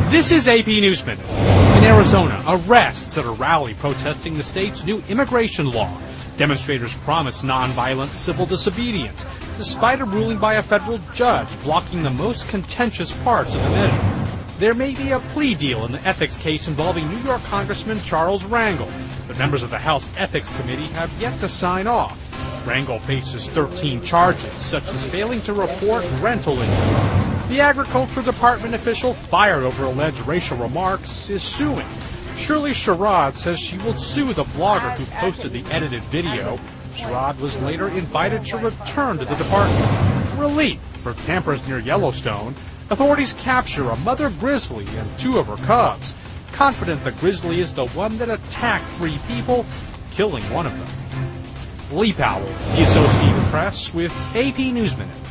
This is AP News Minute. In Arizona, arrests at a rally protesting the state's new immigration law. Demonstrators promised nonviolent civil disobedience, despite a ruling by a federal judge blocking the most contentious parts of the measure. There may be a plea deal in the ethics case involving New York Congressman Charles Rangel, but members of the House Ethics Committee have yet to sign off. Rangel faces 13 charges, such as failing to report rental income. The Agriculture Department official fired over alleged racial remarks is suing. Shirley Sherrod says she will sue the blogger who posted the edited video. Sherrod was later invited to return to the department. Relief for campers near Yellowstone. Authorities capture a mother grizzly and 2 of her cubs, confident the grizzly is the one that attacked 3 people, killing one of them. Lee Powell, the Associated Press, with AP News Minute.